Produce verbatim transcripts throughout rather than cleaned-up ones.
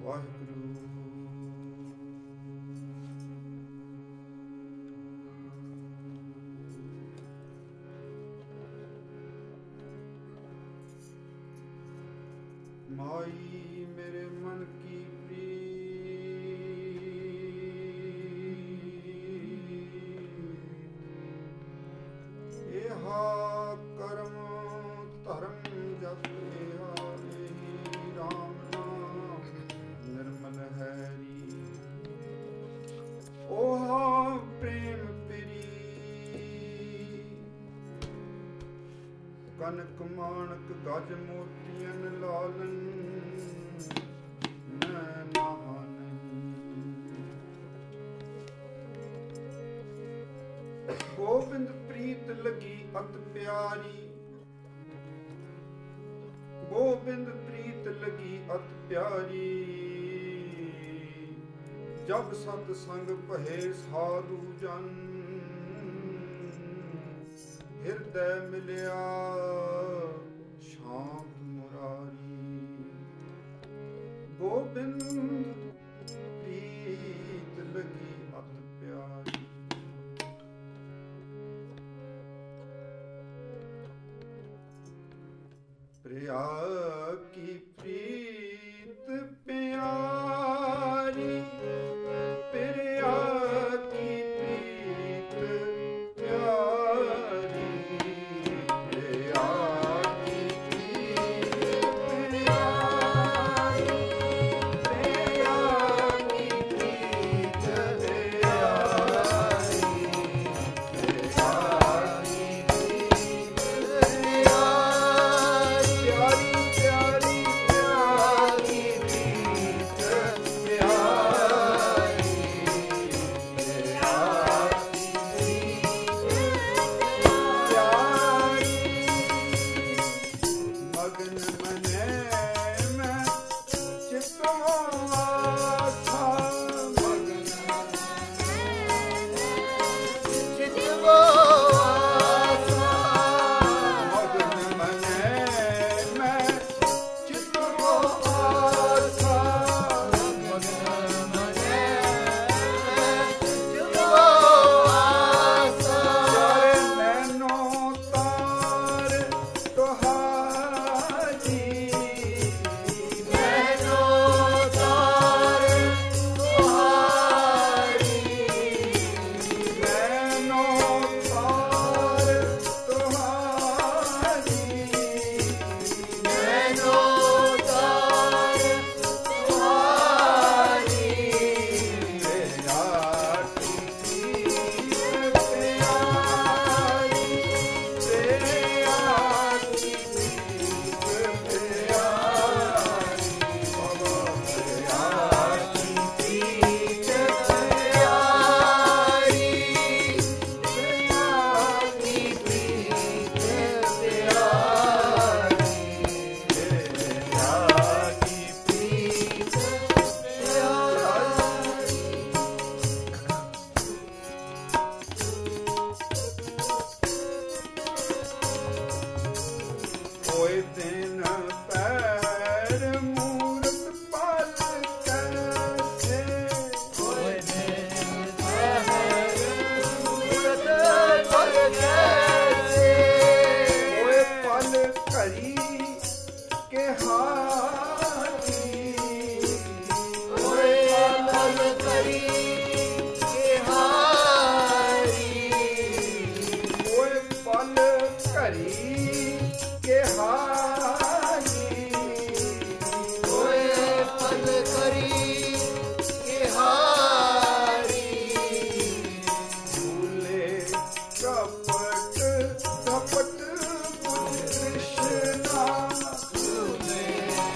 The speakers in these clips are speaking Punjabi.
वाहिगुरु। माई मेरे मन की प्रीत, एहा कर्म धर्म जप, एहा राम नाम निर्मल हैरी। ओहा प्रेम प्री, कनक माणक गज मोतियन लालन, मैं नहा नहीं। गोबिंद प्रीत लगी अत प्यारी, गोबिंद प्रीत लगी अत प्यारी। जब सतसंग पहे साधु जन, हृदय मिलिया शांत मुरारी। गोबिंद प्रीत लगी अत प्यारी। प्रिया की प्रीत प्यारी, प्रिया की प्रीत प्यारी। प्रिया की प्रीत प्यारी, प्रिया की प्रीत प्यारी। प्रिया की प्रीत प्यारी, प्यारी प्यारी प्यारी प्रीत प्यारी। मगन मने मैं चितवा था, मगन चितवा था। मगन मने मैं चितवा था, मगन मने चितवा था। नैनो तार तोहारी, नैनो तार तोहारी। नैनो तार तोहारी, नैनो तार तोहारी। प्रिया की प्रीत प्यारी, प्रिया की प्रीत प्यारी। बाबा प्रिया की प्रीत प्यारी, प्रिया की प्रीत प्यारी। प्रिया की प्रीत प्यारी। कोई दिन पैर मूरत पल कैसे, कोई दिन पैर मूरत पल कैसे। कोई पल करी के हारी, कोई पल करी के हारी। कोई पल करी के हारी, कोई पल करी के हारी। भूले कपट कपट बुझ कृष्णा, भूले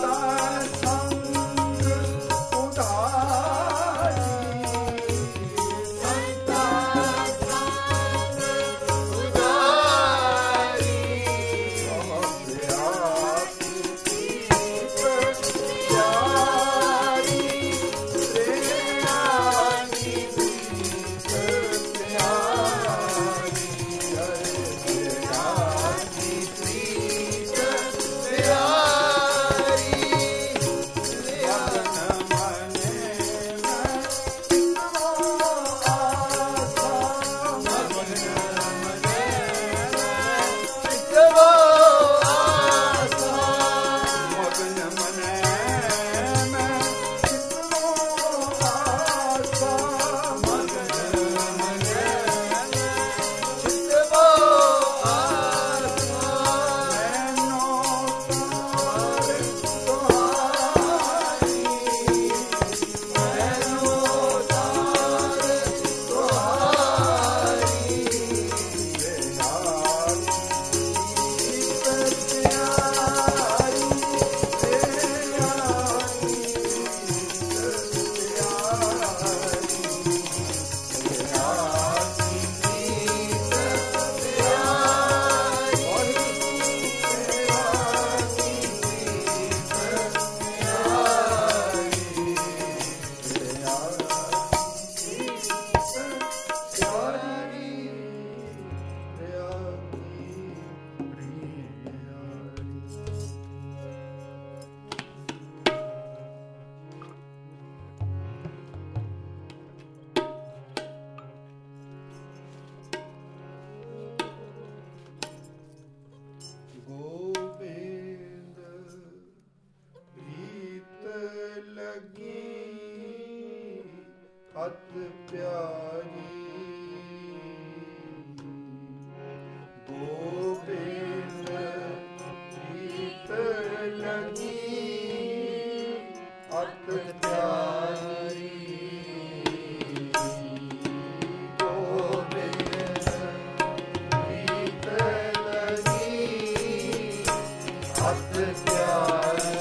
ਅਤ ਪਿਆਰੀ ਗੋਬਿੰਦ ਪ੍ਰੀਤ ਲਗੀ ਅਤ ਪਿਆਰੀ ਗੋਬਿੰਦ ਪ੍ਰੀਤ ਲਗੀ ਅਤ ਪਿਆਰੀ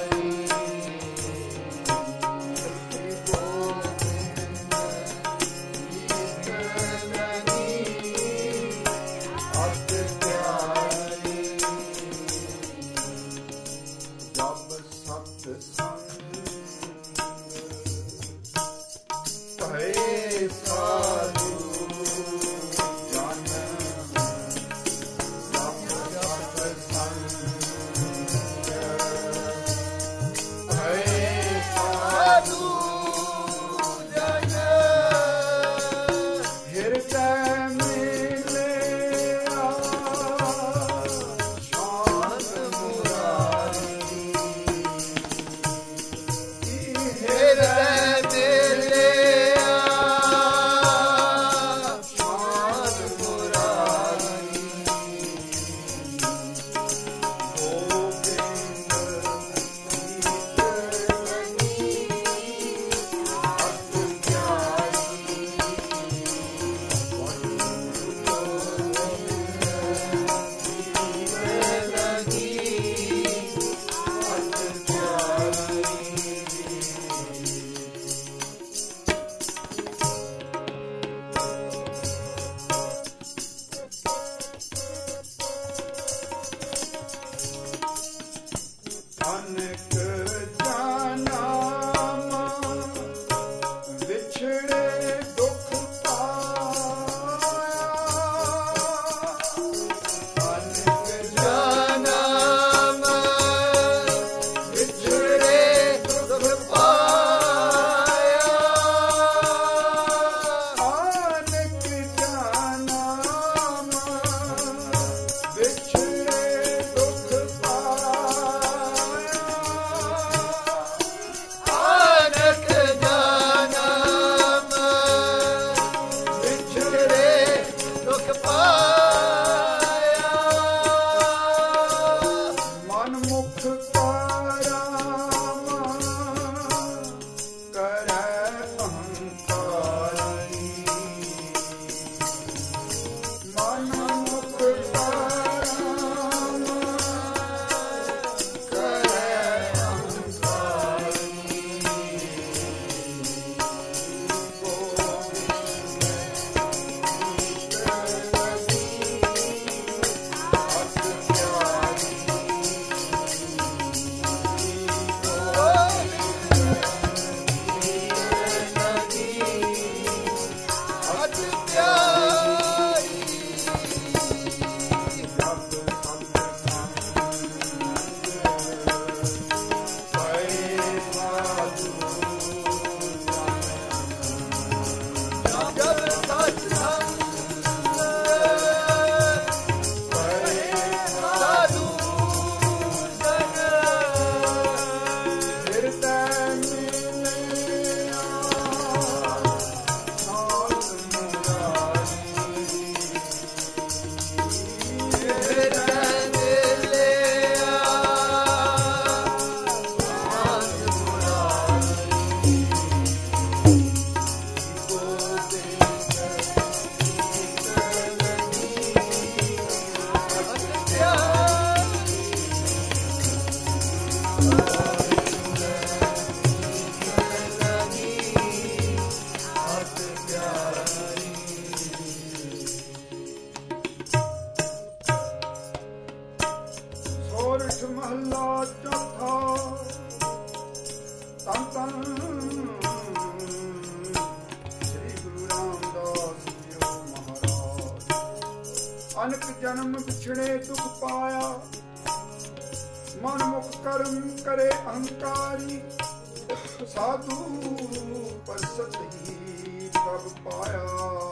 ਜਨਮ ਵਿਛੜੇ ਦੁਖ ਪਾਇਆ, ਮਨ ਮੁਖ ਕਰਮ ਕਰੇ ਅਹੰਕਾਰੀ, ਸਾਧੂ ਪਰਸਤ ਹੀ ਪ੍ਰਭ ਪਾਇਆ,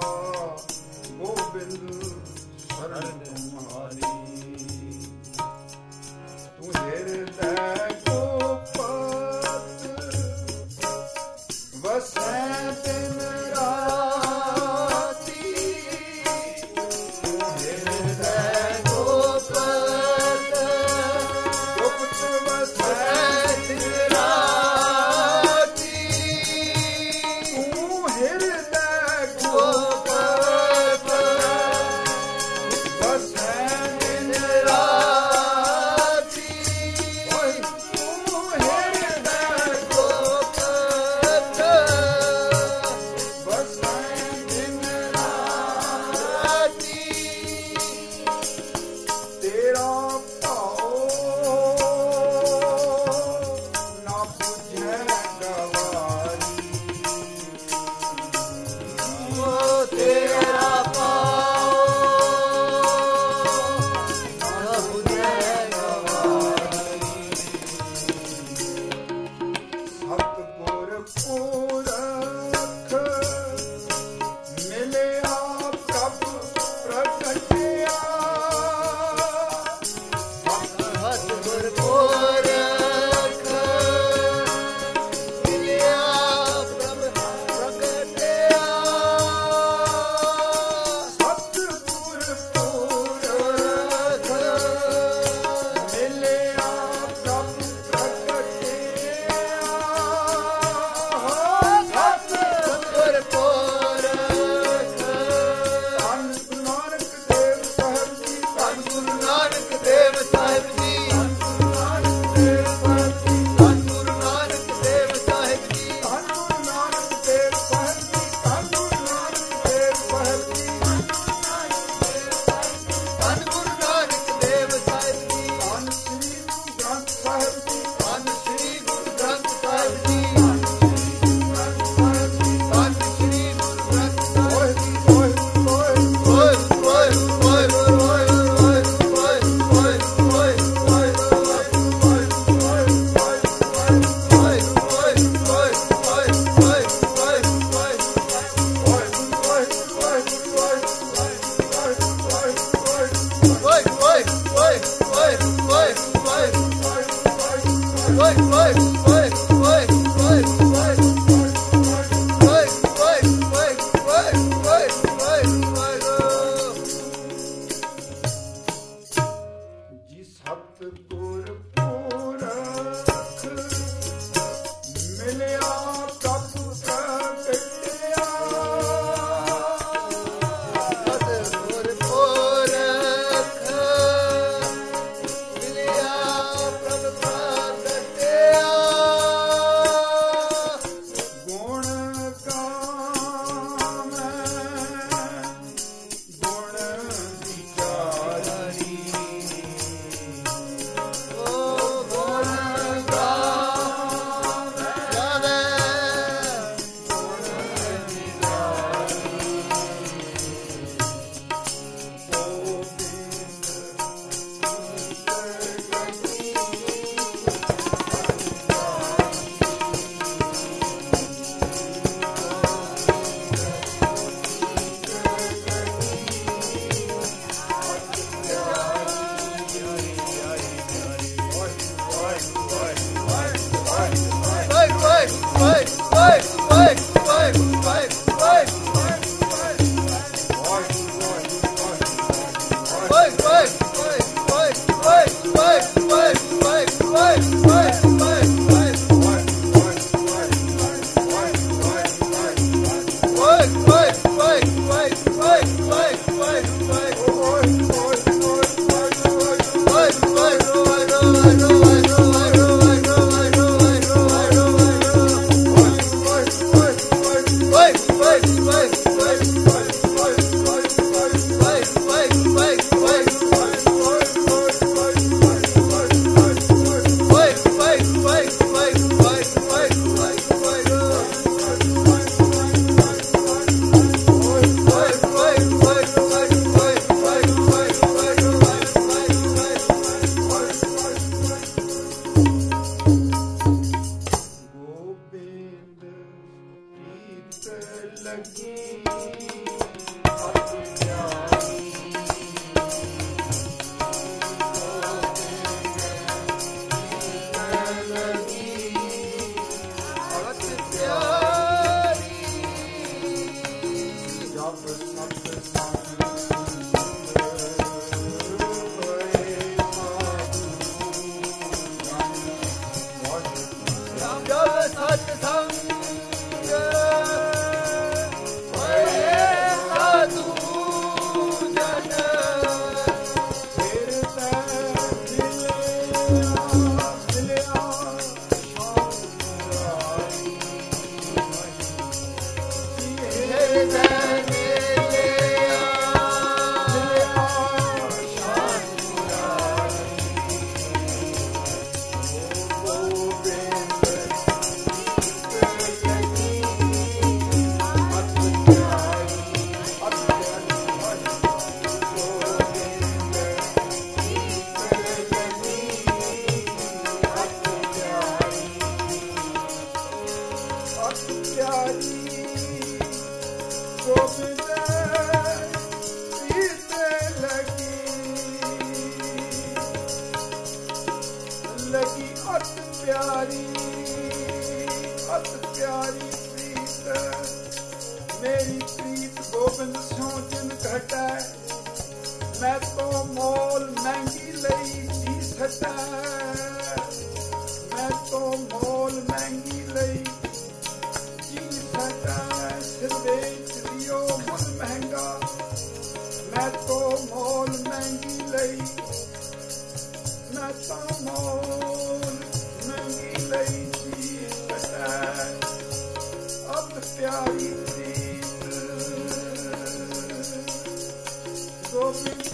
ਗੋਬਿੰਦ ਸ਼ਰਨ ਤੁਮਹਾਰੀ। ਤੂੰ ਹਿਰਦੈ ਗੋਪਤ ਵਸੈ ਦਿਨ ਰਾਤੀ, ਤੂੰ ਹਿਰਦੈ ਗੋਪਤ ਗੁਪਤ ਵਸੈ ਦਿਨ ਰਾਤੀ, ਤੂੰ ਹਿਰਦੈ ਗੋਪਤ ਵਸੈ ਦਿਨ ਰਾਤੀ, ਓਏ ਤੂੰ ਹਿਰਦੈ ਗੋਪਤ ਵਸੈ ਦਿਨ ਰਾਤੀ। ਤੇਰਾ ਭਾਉ ਨਾ ਬੁਝੈ ਗਵਾਰੀ, ਓ ਤੇਰਾ ਭਾਉ ਨਾ ਬੁਝੈ ਗਵਾਰੀ। ਸਤਿਗੁਰ ਪੁਰਖ ਮਿਲਿਆ ਪ੍ਰਭ ਪ੍ਰਗਟਿਆ, ਸਤਿਗੁਰ ਪੁਰਖ ਮਿਲਿਆ ਪ੍ਰਭ ਪ੍ਰਗਟਿਆ, ਸਤਿਗੁਰ ਪੁਰਖ ਮਿਲਿਆ ਪ੍ਰਭ ਪ੍ਰਗਟਿਆ, ਸਤਿਗੁਰ ਪੁਰਖ। ਧੰਨ ਗੁਰੂ ਨਾਨਕ ਦੇਵ ਸਾਹਿਬ ਜੀ, ਧੰਨ ਗੁਰੂ ਨਾਨਕ ਦੇਵ ਸਾਹਿਬ ਜੀ, ਧੰਨ ਗੁਰੂ ਨਾਨਕ ਦੇਵ ਸਾਹਿਬ ਜੀ, ਧੰਨ ਗੁਰੂ ਨਾਨਕ ਦੇਵ ਸਾਹਿਬ ਜੀ, ਧੰਨ ਗੁਰੂ ਨਾਨਕ ਦੇਵ ਸਾਹਿਬ ਜੀ, ਧੰਨ ਗੁਰੂ ਨਾਨਕ ਦੇਵ ਸਾਹਿਬ ਜੀ, ਧੰਨ ਸ੍ਰੀ ਗੁਰੂ ਗ੍ਰੰਥ ਸਾਹਿਬ ਜੀ, ਧੰਨ ਸ੍ਰੀ ਗੁਰੂ ਗ੍ਰੰਥ ਸਾਹਿਬ ਜੀ, ਧੰਨ ਸ੍ਰੀ ਗੁਰੂ ਗ੍ਰੰਥ ਸਾਹਿਬ ਜੀ। ਓਏ ਓਏ ਓਏ ਓਏ ਓਏ ਓਏ ਓਏ ਓਏ ਓਏ ਓਏ ਓਏ ਜੀ ਸਤਿਗੁਰ ਪੁਰਖ ਮਿਲਿਆ ਪ੍ਰਭ ਪ੍ਰਗਟਿਆ, ਸਤਿਗੁਰ ਪੁਰਖ ਮਿਲਿਆ ਪ੍ਰਭ ਪ੍ਰਗਟਿਆ, ਗੁਣ ਗਾਵੈ ਗੁਣ ਵਿਚਾਰੀ, ਓ ਗੁਣ ਗਾਵੈ ਗੁਣ ਵਿਚਾਰੀ, ਓਏ ਸਤ ਸੰਗ ਹੋਏ ਸਾਧੂ ਜਨ ਫਿਰ ਤੈ ਮਿਲਿਆ ਮਿਲਿਆ ਫਿਰ ਤੈ ਮਿਲਿਆ लगी अत प्यारी अत प्यारी प्रीत मेरी प्रीत गोबिंद स्यों जिन घटा मैं तो मोल महंगी लई जी सटा मैं तो मोल महंगी लई जी सटा सिर बेच लियो मुल महंगा मैं तो मोल महंगी लई मैं तो मोल महंगी लई जी सटा अब प्यारी प्रीत गोबिंद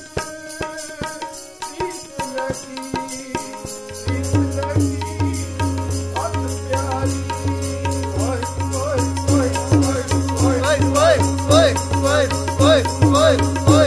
प्रीत लगी प्रीत लगी अब प्यारी ओए ओए ओए ओए ओए ओए ओए ओए ओए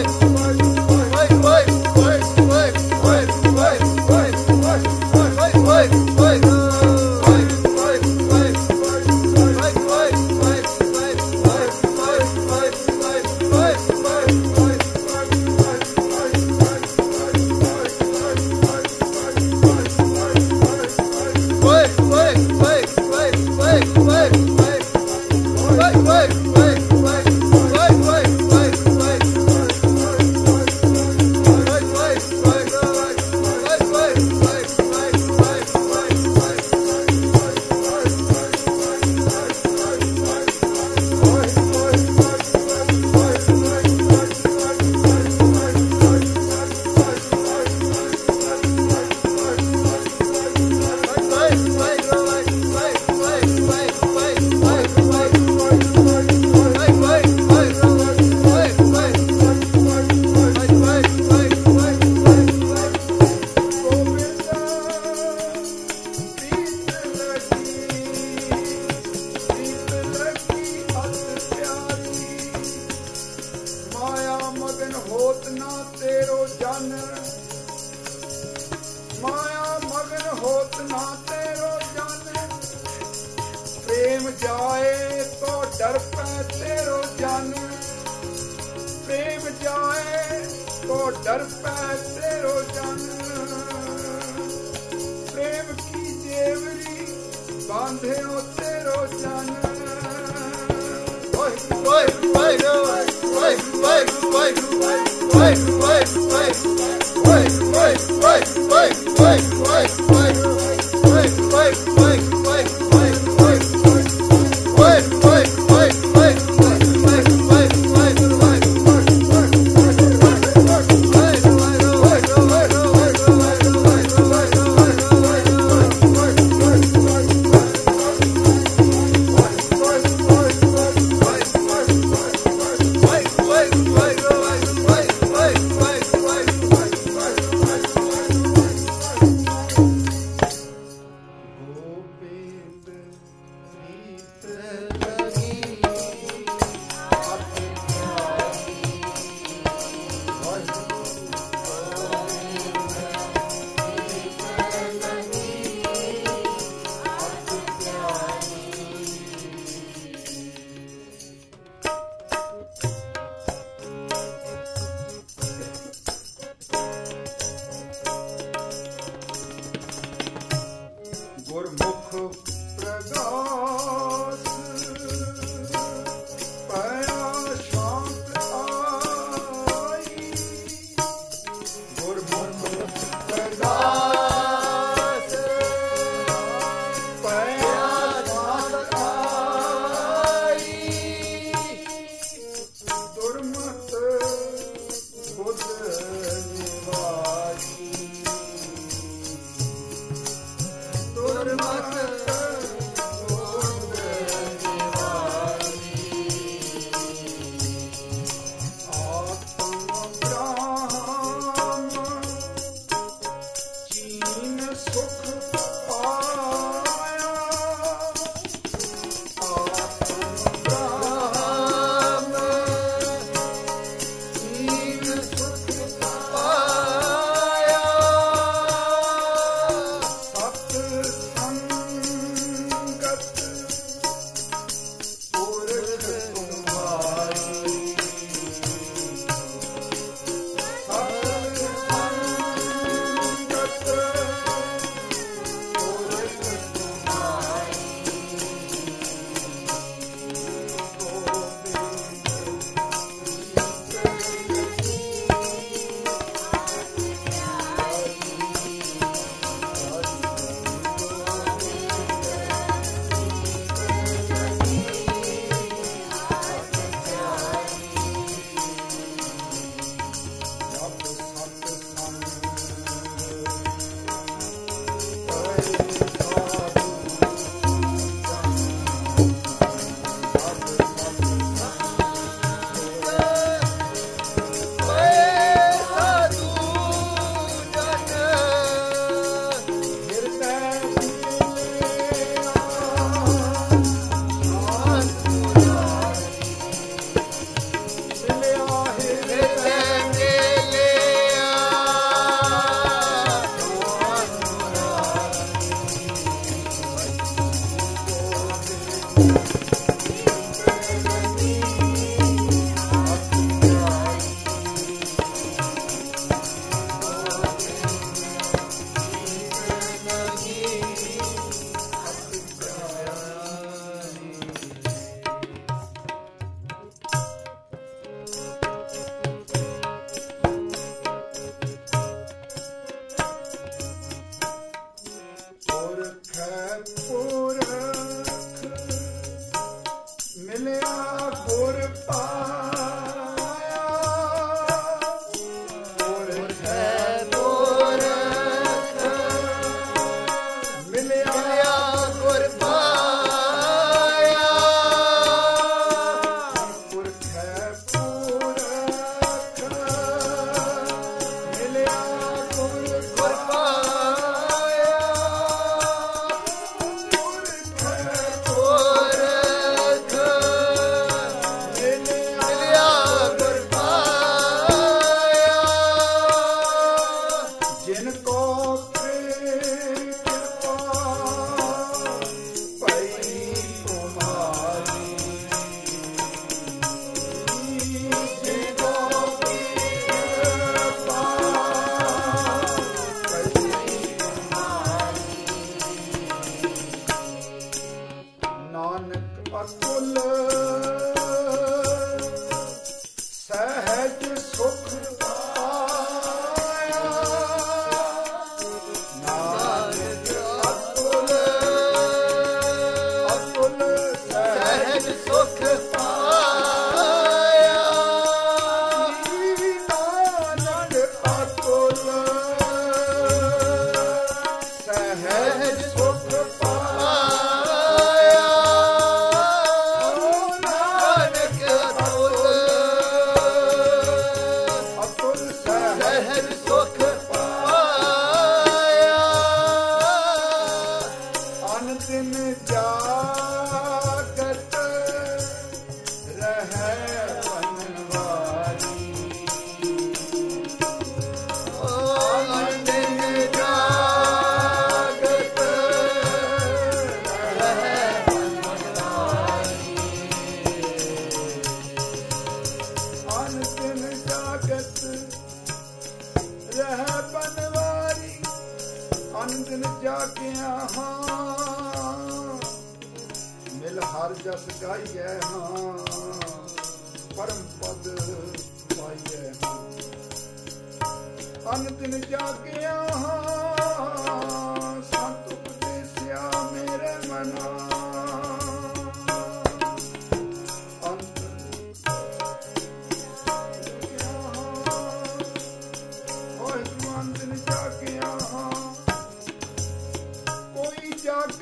ਜਾਗੇ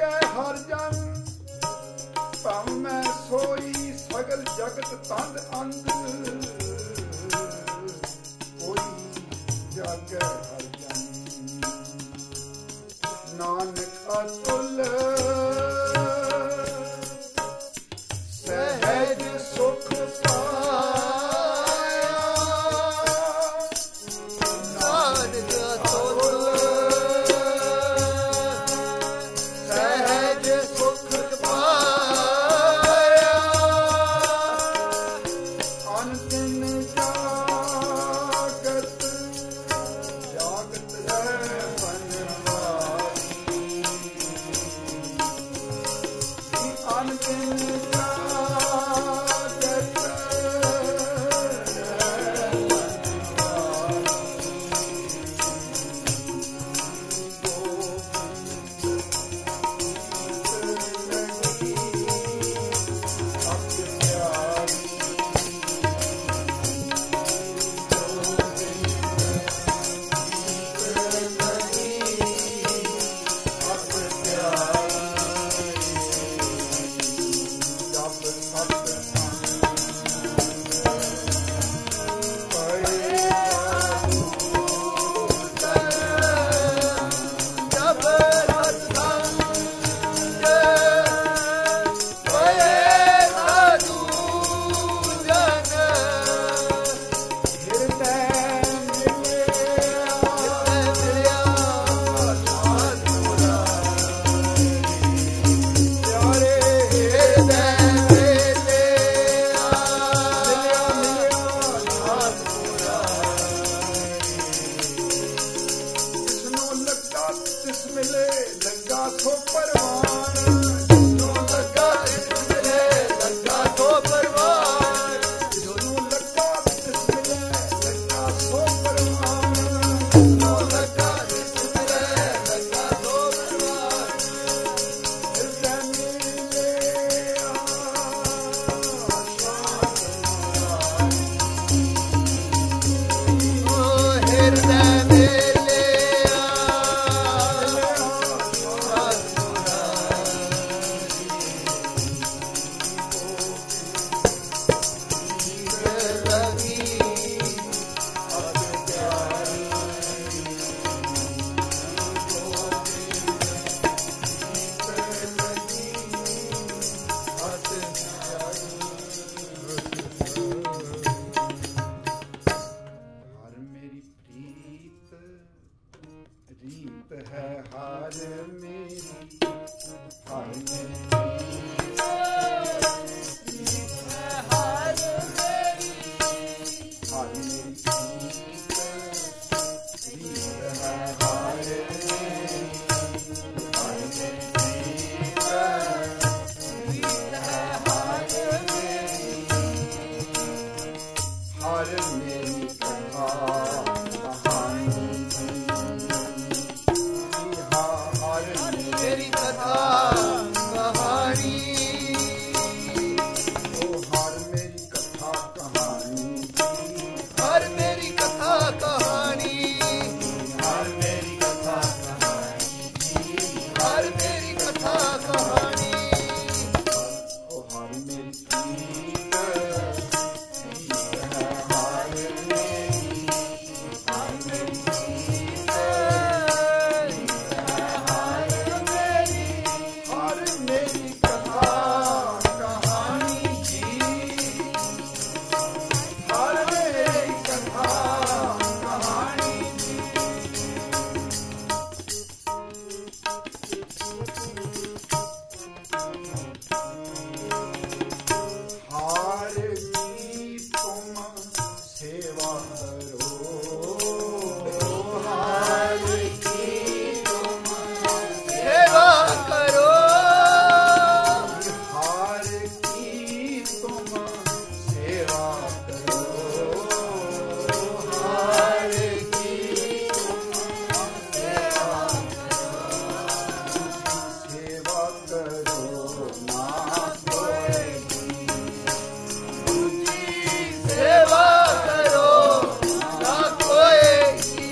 ਹਰ ਜਨ ਭਾਵੇਂ ਸੋਈ ਸਗਲ ਜਗਤ ਤੰਦ ਅੰਧ ਕੋਈ ਜਾਗੈ ਹਰ ਜਨ ਨਾਨਕ ਅਤੁਲ ਸਹਿਜ ਸੁਖ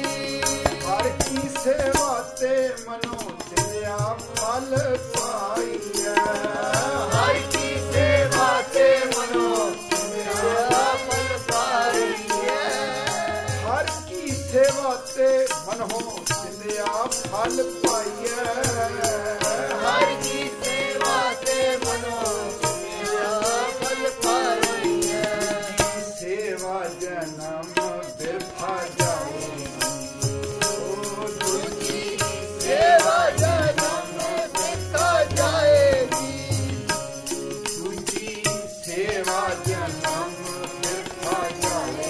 ਸੇਵਾ ਤੇ ਮਨੋ ਤਿਆ ਫਲ ਪਾਈ ਮਨੋ ਚਿੰਦਿਆ ਫਲ ਪਾਈਐ ਹਰ ਕੀ ਸੇਵਾ ਤੇ ਮਨੋ ਚਿੰਦਿਆ ਫਲ ਪਾਈਐ ਸੇਵਾ ਜਨਮ ਬਿਰਥਾ ਜਾਏ ਦੂਜੀ ਸੇਵਾ ਜਨਮ ਬਿਰਥਾ ਜਾਏਗੀ ਦੂਜੀ ਸੇਵਾ ਜਨਮ ਬਿਰਥਾ ਜਾਏ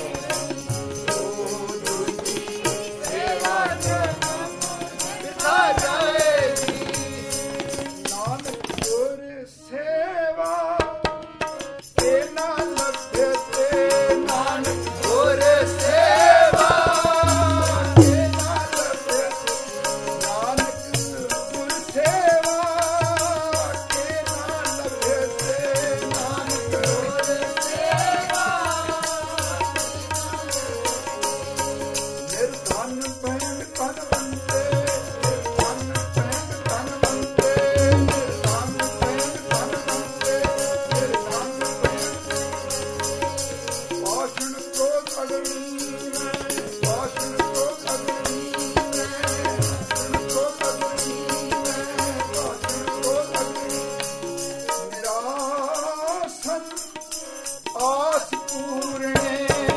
ਬਿਰਥਾ ਜਾਏਗੀ ਨਾਨਕ ਗੁਰ ਸੇਵਾ ਤੇ ਨਾ ਲੱਭੇ ਤੇ ਨਾਨਕ ਗੁਰ ਸੇਵਾ ਤੇ ਨਾ ਲੱਭੇ ਨਾਨਕ ਗੁਰ ਸੇਵਾ ਤੇ ਨਾ ਲੱਭੇ ਤੇ ਨਾਨਕ ਗੁਰ ਸੇਵਾ ਨਿਰਧਨ ਪੈਣ ਤਨ ਬੰਦੇ ਨਿਰਧਨ ਪੈਣ ਤਨ ਬੰਦੇ ਨਿਰਧਨ ਪੈਣ ਤਨ ਬੰਦੇ ਨਿਰਧਨ ਪੈਣ ਪਾਸ਼ਣ ਕੋ ਅਗਨੀ ਪਾਸ਼ਣ ਕੋ ਅਗਨੀ ਪਾਸ਼ਣ ਕੋ ਅਗਨੀ ਪਾਸ਼ਣ ਕੋ ਅਗਨੀ ਨਿਰਾਸਨ ਆਸ ਪੂਰਣੇ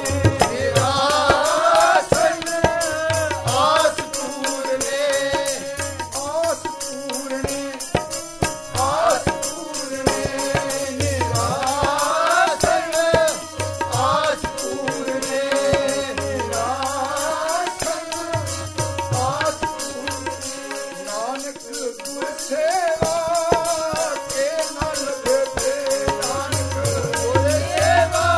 ਨਿਰਾਸਨ ਆਸ ਪੂਰਨੇ ਆਸ ਪੂਰਣੇ ਆਸ ਪੂਰਣੇ ਨਿਰਾਸਨ ਆਸ ਪੂਰਨੇ ਨਿਰਾਸਨ ਆਸ ਪੂਰਣੇ ਨਾਨਕ ਗੁਰ ਸੇਵਾ ਕੇ ਨਾ ਲੱਭੇ ਤੇ ਨਾਨਕ ਗੁਰ ਸੇਵਾ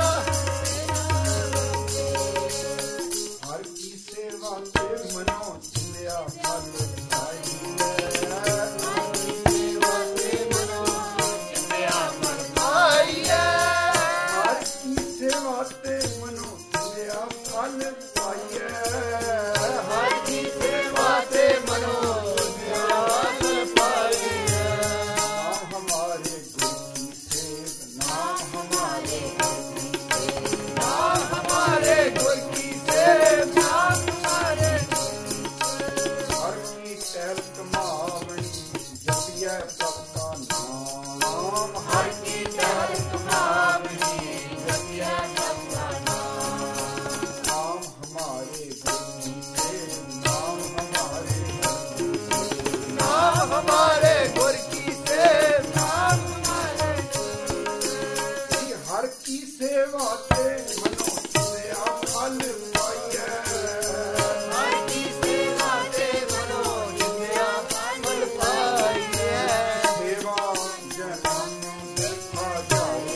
ਹਰ ਕੀ ਸੇਵਾ ਤੇ ਮਨੋ ਚਿੰਦਿਆ ਫਲ ਪਾਈਐ ਸੇਵਾ ਤੇ ਮਨੋ ਚਿੰਦਿਆ ਫਲ ਪਾਈਐ ਹਰ ਕੀ ਸੇਵਾ ਤੇ ਮਨੋ ਚਿੰਦਿਆ ਫਲ ਪਾਈਐ ਹਰ ਕੀ ਸੇਵਾ ਤੇ ਮਨੋ ਚਿੰਦਿਆ ਫਲ ਪਾਈਐ ਨਾਮ ਹਮਾਰੇ ਗੁਰੂ ਕੀ ਸੇਵ ਨਾਮ ਹਮਾਰੇ ਨਾਮ ਹਮਾਰੇ ਗੁਰ ਕੀ ਸੇਵ ਨਾਮ ਹਮਾਰੇ ਹਰ ਕੀ ਟਹਿਲ ਕਮਾਵਣੀ ਜਪੀਐ ਪ੍ਰਭ ਕਾ ਨਾਮ ਹਰ ਕੀ ਟਹਿਲ ਕਮਾਵਣੀ ਜਪਿਆ ਸਭ ਦਾ ਨਾਮ ਨਾਮ ਹਮਾਰੇ ਗੁਰੂ ਕੀ ਸੇਵ ਨਾਮ ਹਮਾਰੇ ਨਾਮ ਹਮਾਰੇ ਗੁਰ ਕੀ ਸੇਵ ਨਾਮ ਹਮਾਰੇ ਜੀ ਹਰ ਕੀ ਸੇਵਾ ਤੇ ਮਨੋ ਚਿੰਦਿਆ ਫਲ ਪਾਈਐ ਹਰ ਕੀ ਸੇਵਾ ਤੇ ਮਨੋ ਚਿੰਦਿਆ ਫਲ ਪਾਈਐ ਸੇਵਾ ਜਨਮ ਬਿਰਥਾ ਜਾਏ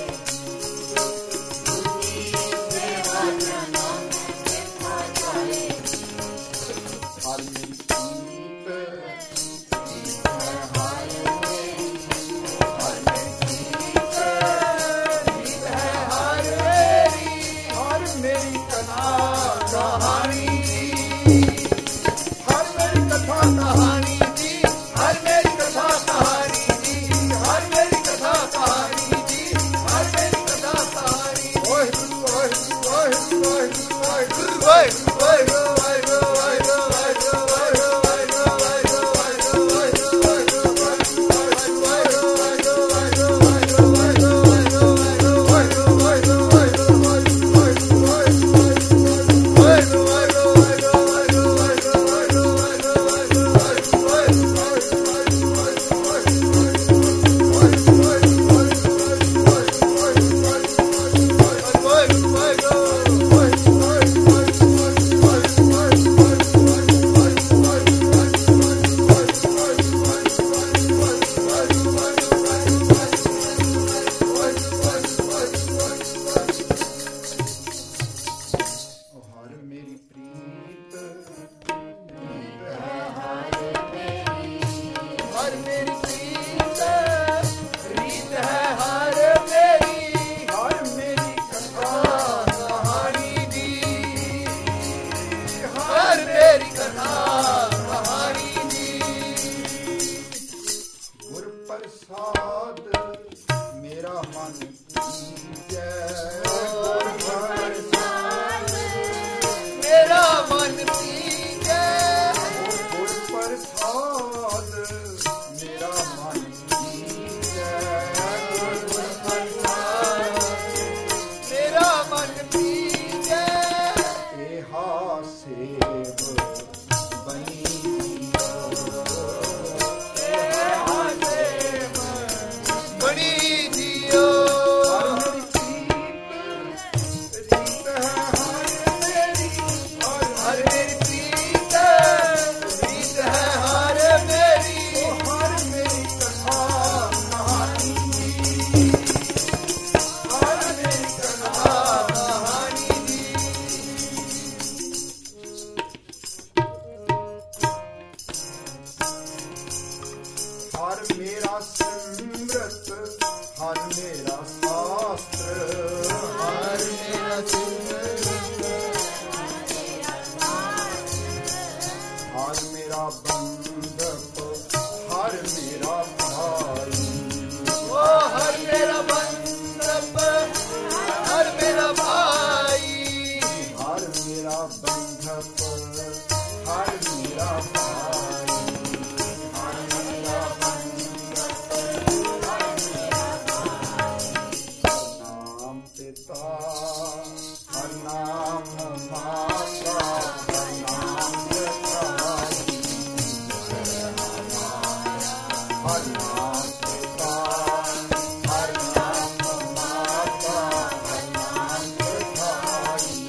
ਸੇਵਾ ਜਨਮ ਬਿਰਥਾ ਜਾਏ ਹਰ ਮੇਰੀ ਪ੍ਰੀਤ ਹਰ ਮੇਰੀ ਕਥਾ ਕਹਾਣੀ ਹਰ ਮੇਰੀ ਕਥਾ ਕਹਾਣੀ ਜੀ ਹਰ ਮੇਰੀ ਕਥਾ ਕਹਾਣੀ ਜੀ ਹਰ ਮੇਰੀ ਕਥਾ ਕਹਾਣੀ ਜੀ ਹਰ ਮੇਰੀ ਕਥਾ ਕਹਾਣੀ ਵਾਹਿਗੁਰੂ ਵਾਹਿਗੁਰੂ ਵਾਹਿਗੁਰੂ ਵਾਹਿਗੁਰੂ ਵਾਹਿਗੁਰੂ ਵਾਹਿਗੁਰੂ ਵਾਹਿਗੁਰੂ ਵਾਹਿਗੁਰੂ ਵਾਹਿਗੁਰੂ ਵਾਹਿਗੁਰੂ ਵਾਹਿਗੁਰੂ ਵਾਹਿਗੁਰੂ ਹਰ ਮੇਰੀ ਪ੍ਰੀਤ ਹਰ ਮੇਰੀ ਪ੍ਰੀਤ ਰੀਤ ਹੈ ਹਰ ਮੇਰੀ ਹਰ ਮੇਰੀ ਕਥਾ ਕਹਾਣੀ ਦੀ ਹਰ ਮੇਰੀ ਕਥਾ ਕਹਾਣੀ ਦੀ ਗੁਰ ਪ੍ਰਸਾਦ ਮੇਰਾ ਮਨ ਕੀਜੈ ਗੁਰ ਪ੍ਰਸਾਦ ਮੇਰਾ ਮਨ ਪੀਜੈ ਸਿਮਰਤ ਹਰ ਮੇਰਾ ਸ਼ਾਸਤਰ ਹਰ ਮੇਰਾ ਸਿਮਰਤ ਹਰ ਮੇਰਾ ਬੰਧਪ ਹਰ ਮੇਰਾ ਭਾਈ ਓ ਹਰ ਮੇਰਾ ਬੰਧਪ ਹਰ ਮੇਰਾ ਭਾਈ ਹਰ ਮੇਰਾ ਬੰਧਪ ਹਰ ਮੇਰਾ ਭਾਈ ਹਰ ਮੇਰਾ ਬੰਧਪ ਹਰ ਮੇਰਾ ਭਾਈ ਨਾਮ ਪਿਤਾ ਹਰ ਨਾਮ ਮਾਤਾ ਹਰ ਨਾਮ ਪਿਤਾਈ ਹਰ ਨਾਮ ਪਿਤਾ ਹਰ ਨਾਮ ਮਾਤਾ ਹਰ ਨਾਮ ਪਿਤਾਈ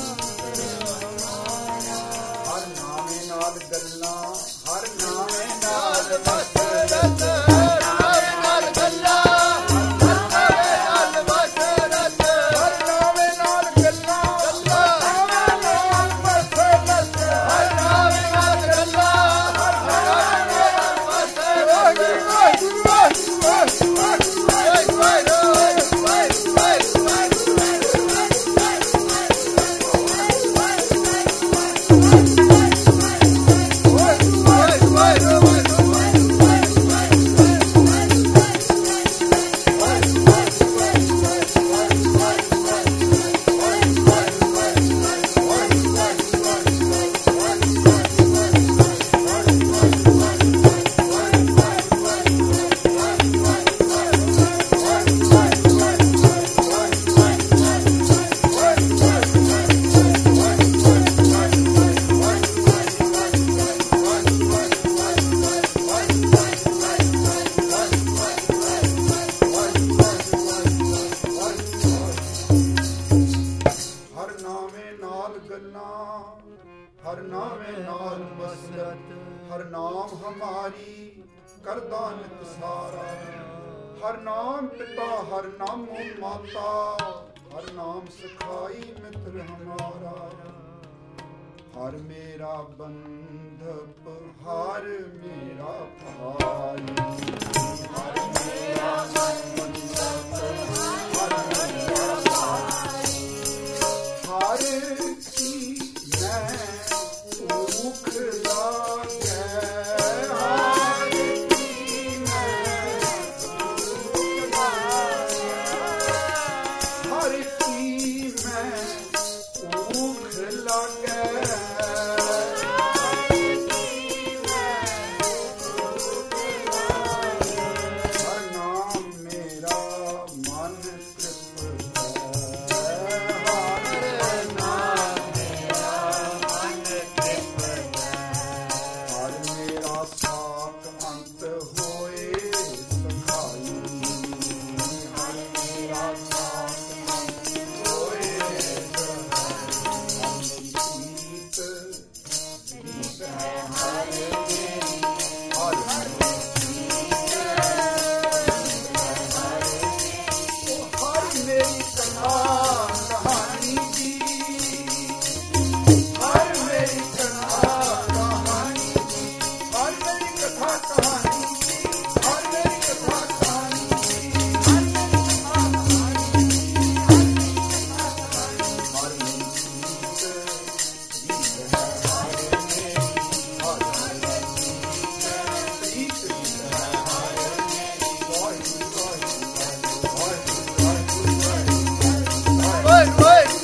ਹਰ ਨਾਮੇ ਨਾਲ ਗੱਲਾਂ ਹਰ ਨਾਮੇ ਨਾਲ ਬਸਰਤ ਨਾਮ ਨਾਲ ਗੱਲਾਂ ਹਰ ਨਾਮ ਨਾਲ ਬਸਰਤ ਹਰ ਨਾਮੇ ਨਾਲ ਗੱਲਾਂ ਗੱਲਾਂ ਨਾਮੇ ਨਾਲ ਬਸਰਤ ਹਰ ਨਾਮ ਨਾਲ ਗੱਲਾਂ ਹਰ ਨਾਮ ਨਾਲ ਬਸਰਤ ਵਾਹਿ ਵਾਹਿ ਵਾਹਿ ਵਾਹਿ ਵਾਹਿ ਵਾਹਿ ਹਰ ਨਾਮੇ ਨਾਲ ਗੱਲਾਂ ਹਰ ਨਾਮੇ ਨਾਲ ਬਸਰਤ ਹਰ ਨਾਮ ਹਮਾਰੀ ਕਰਦਾ ਨਿਤ ਸਾਰਾ ਹਰ ਨਾਮ ਪਿਤਾ ਹਰ ਨਾਮੋ ਮਾਤਾ ਹਰ ਨਾਮ ਸਖਾਈ ਮਿੱਤਰ ਹਮਾਰਾ ਹਰ ਮੇਰਾ ਬੰਧਪ ਹਰ ਮੇਰਾ ਭਾਈ ਹਰ ਮੇਰਾ ਬੰਧਪ ਹਰ ਮੇਰਾ ਭਾਈ ਹਰ ਕੀ ਮੈਂ ਭੁੱਖ ਲਾਗੈ ਹਰ ਕੀ ਮੈਂ ਭੁੱਖ ਲਾਗੈ ਹਰ ਕੀ ਮੈਂ ਭੁੱਖ ਲਾਗੈ ਹਰ ਨਾਮ ਮੇਰਾ ਮਨ ਤ੍ਰਿਪਤ ਹਰ ਨਾਮ ਹਰ ਮੇਰਾ ਸਾਕ ਅੰਤ ਹੋਏ ਸਖਾਈ ਹਰ ਮੇਰਾ ਸਾਕ ਅੰਤ ਹੋਏ ਸਖਾਈ ਗੀਤ ਗੀਤ ਹੈ ਹਰ ਮੇਰੀ ਹਰ ਹਰ ਮੇਰੀ ਕਥਾ ਕਹਾਣੀ ਦੀ ਹਰ ਮੇਰੀ ਕਥਾ ਕਹਾਣੀ ਦੀ ਹਰ ਮੇਰੀ ਕਥਾ ਕਹਾਣੀ ਦੀ ਹਰ ਮੇਰੀ ਕਥਾ ਕਹਾਣੀ ਦੀ ਹਰ ਮੇਰੀ ਕਥਾ ਕਹਾਣੀ ਦੀ ਹਰ ਮੇਰੀ ਗੀਤ ਗੀਤ ਹੈ ਹਰ ਮੇਰੀ ਹਰ ਮੇਰੀ ਗੀਤ ਗੀਤ ਹੈ ਹਰ ਮੇਰੀ ਵਾਹਿਗੁਰੂ ਵਾਹਿਗੁਰੂ ਵਾਹਿਗੁਰੂ ਵਾਹਿਗੁਰੂ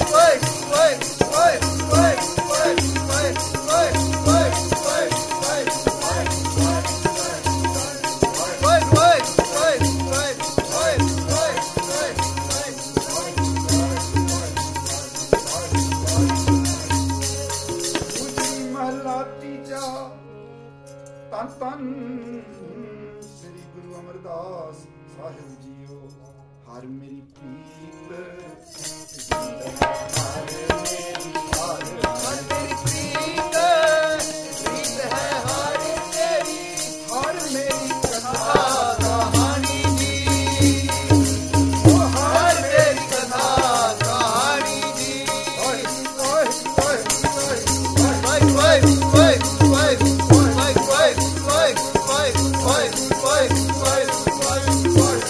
ਦੂਜੀ ਮਹਲਾ ਤੀਜਾ ਤਨ ਤਨ ਸ੍ਰੀ ਗੁਰੂ ਅਮਰਦਾਸ ਸਾਹਿਬ ਜੀਓ ਹਰ ਮੇਰੀ ਪ੍ਰੀਤ ਜ਼ਿੰਦ ਹੈ ਹਰ ਮੇਰੀ ਹਰ ਹਰ ਮੇਰੀ ਪ੍ਰੀਤ ਪ੍ਰੀਤ ਹੈ ਹਰ ਤੇਰੀ ਹਰ ਮੇਰੀ ਕਥਾ ਕਹਾਣੀ ਦੀ ਹਰ ਮੇਰੀ ਕਥਾ ਕਹਾਣੀ ਦੀ ਓਏ ਓਏ ਓਏ ਓਏ ਵਾਹਿ ਵਾਹਿ ਵਾਹਿ ਵਾਹਿ ਵਾਹਿ ਵਾਹਿ ਵਾਹਿ ਵਾਹਿ ਵਾਹਿ ਵਾਹਿ ਵਾਹਿ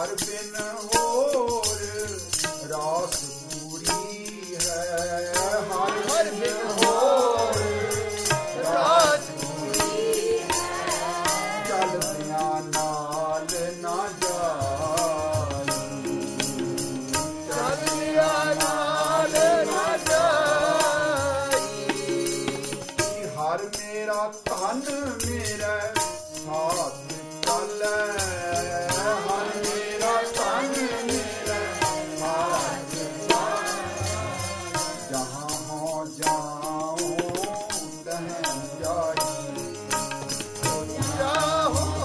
ਹਰ ਬਿਨ ਹੋਰ ਰਾਸ ਪੂਰੀ ਹੈ, ਹਰ ਬਿਨ ਹੋਰ ਰਾਸ ਪੂਰੀ ਹੈ, ਚਲਦਿਆਂ ਨਾਲ ਨਾ ਜਾਈ, ਚਲਦਿਆਂ ਨਾਲ ਨਾ ਜਾਈ, ਹਰ ਮੇਰਾ ਧਨ ਮੇਰਾ ਸਾਥ ਚੱਲੈ, ਹਰ ਮੇਰਾ ਧਨ ਮੇਰਾ ਸਾਥ ਚੱਲੈ, ਜਹਾਂ ਹੋ ਜਾਉ ਤਹੀਂ ਜਾਈ, ਜਾਹੋ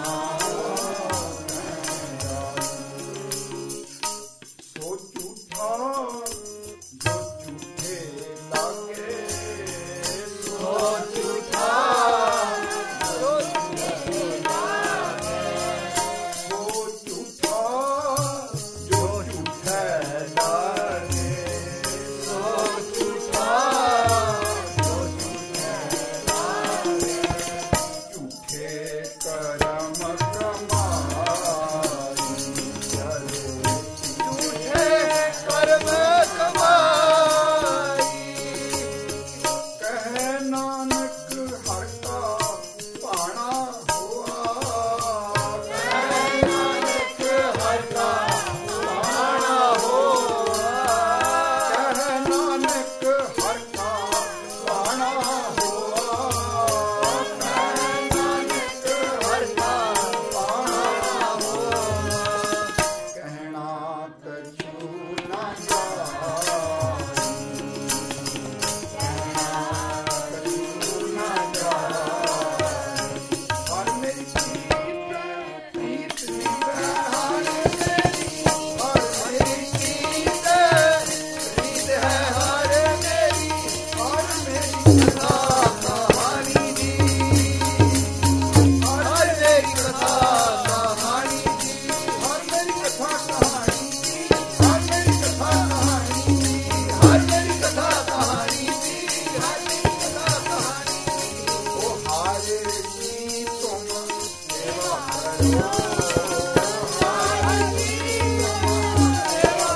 ਸੋ ਝੂਠਾ ਜੋ ਝੂਠੇ ਲਾਗੇ, ਸੋ ਝੂਠਾ ਜੋ ਝੂਠੇ ਲਾਗੇ, ਸੋ ਝੂਠਾ ਜੋ ਝੂਠੇ ਲਾਗੇ, ਸੋ ਝੂਠਾ ਜੋ ਝੂਠੇ ਲਾਗੇ, ਝੂਠੇ ਕਰਮ ਕਮਾਈ ਚਲੇ, ਝੂਠੇ ਕਰਮ ਕਮਾਈ, ਕਹਿ ਨਾਨਕ ਹਰ ਕਾ ਭਾਣਾ ਹੋਆ, ਕਹਿ ਨਾਨਕ ਹਰ ਕਾ ਭਾਣਾ ਹੋਆ, ਕਹਿ ਨਾਨਕ ਹਰ ਕਾ ਭਾਣਾ ਹੋਆ, ਕਹਿ ਨਾਨਕ ਹਰ ਕਾ ਭਾਣਾ ਹੋਆ, ਕਹਿਣਾ ਕਛੂ ਨਾ ਜਾਈ, ਕਛੂ ਨਾ ਜਾਈ, ਹਰ ਮੇਰੀ ਪ੍ਰੀਤ ਪ੍ਰੀਤ ਨੀਵੈ, ਹਰ ਮੇਰੀ ਹਰ ਮੇਰੀ ਪ੍ਰੀਤ ਪ੍ਰੀਤ ਹੈ, ਹਰ ਮੇਰੀ ਹਰ ਮੇਰੀ ਕਥਾ ਕਹਾਣੀ ਦੀ, ਹਰ ਮੇਰੀ ਕਥਾ ਕਹਾਣੀ ਦੀ, ਹਰ ਮੇਰੀ ਕਥਾ ਕਹਾਣੀ ਦੀ, ਹਰ ਮੇਰੀ ਕਥਾ ਕਹਾਣੀ ਦੀ, ਹਰ ਮੇਰੀ ਕਥਾ ਕਹਾਣੀ ਦੀ, ਹਰ ਮੇਰੀ ਕਥਾ ਕਹਾਣੀ ਦੀ, ਉਹ ਹਾਰੇ ਕੀ ਤੁਮ ਸੇਵਾ ਕਰੋ, ਹਾਰੇ ਕੀ ਤੁਮ ਸੇਵਾ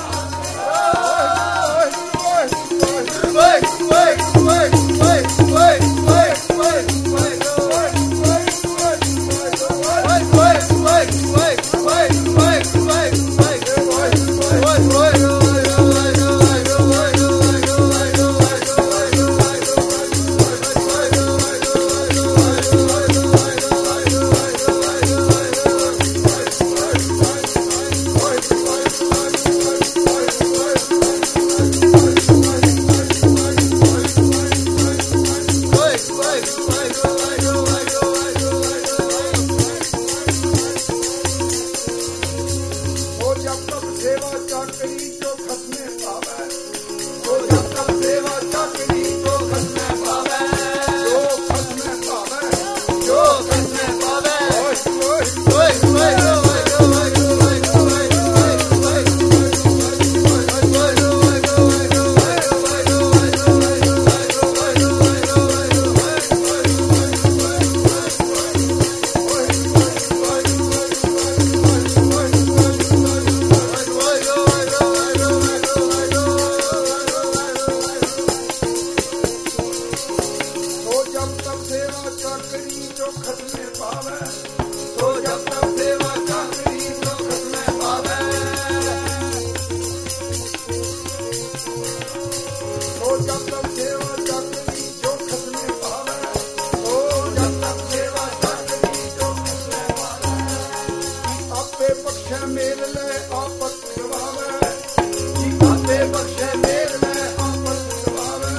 ਉਹ ਜਬ ਤੱਕ ਸੇਵਾ ਚਾਕਰੀ ਜੋ ਖਸਮੇ ਪਾਵੈ, ਉਹ ਜਬ ਤੱਕ ਸੇਵਾ ਚਾਕਰੀ ਜੋ ਖਸਮੇ ਪਾਵੈ, ਜੋ ਖਸਮੇ ਪਾਵੈ, ਜੋ ਖਸਮੇ ਪਾਵੈ, ਓਏ ਓਏ ਓਏ ਸੋ ਜਬ ਤੱਕ ਸੇਵਾ ਚਾਕਰੀ ਜੋ ਖਸਮੇ ਪਾਵੈ, ਸੋ ਜਬ ਤੱਕ ਸੇਵਾ ਚਾਕਰੀ ਜੋ ਖਸਮੇ ਪਾਵੈ, ਸੋ ਜਬ ਤੱਕ ਸੇਵਾ ਚਾਕਰੀ ਜੋ ਖਸਮੇ ਪਾਵੈ, ਸੋ ਜਬ ਤੱਕ ਸੇਵਾ ਚਾਕਰੀ ਜੋ ਖਸਮੇ ਪਾਵੈ, ਆਪੇ ਬਖਸ਼ੈ ਮੇਲ ਲੈ ਆਪਤ ਗਵਾਵੈ, ਆਪੇ ਬਖਸ਼ੈ ਮੇਲ ਲੈ ਆਪਤ ਗਵਾਵੈ,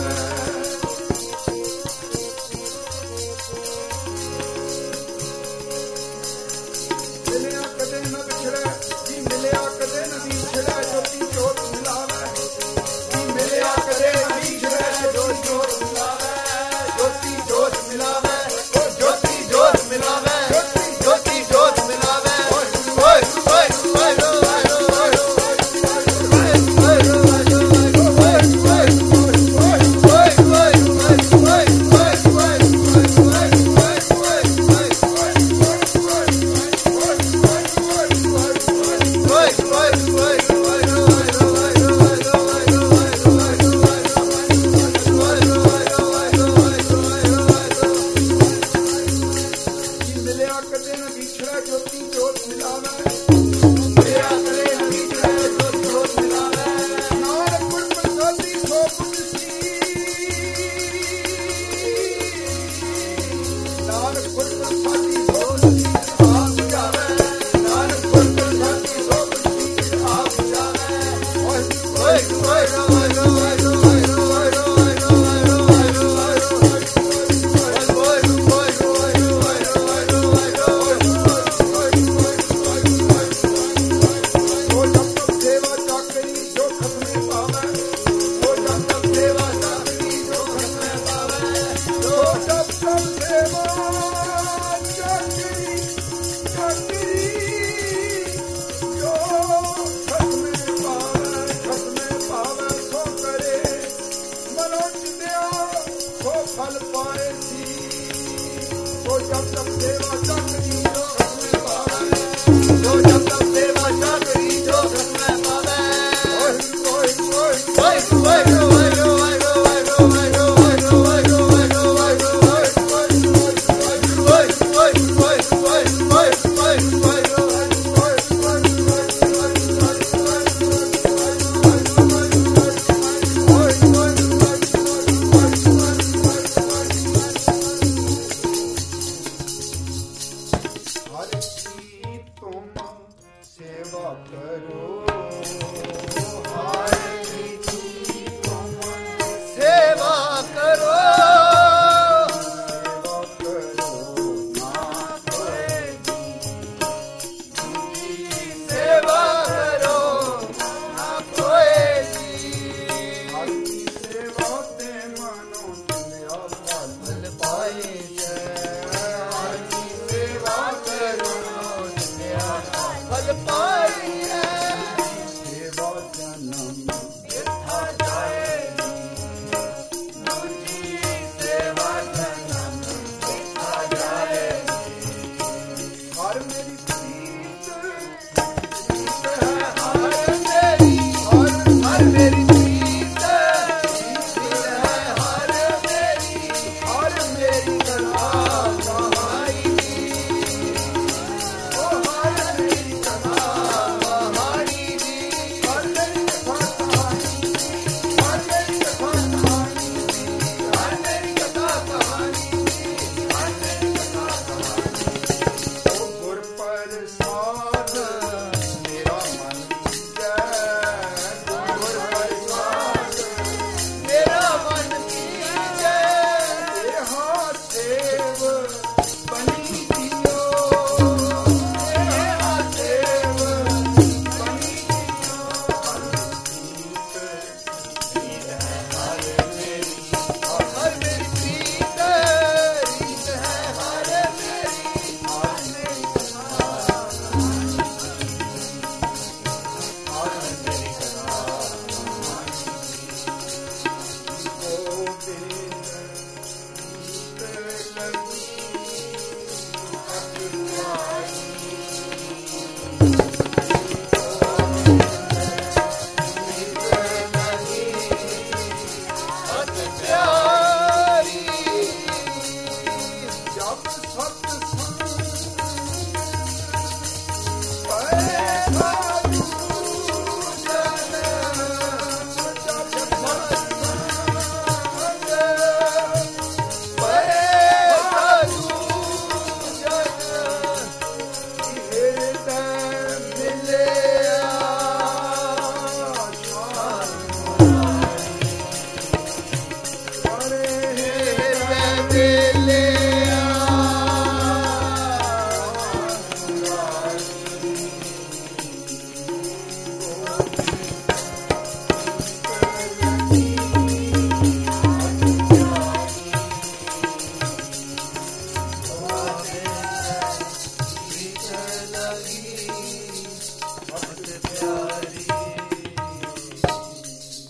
ਜਪ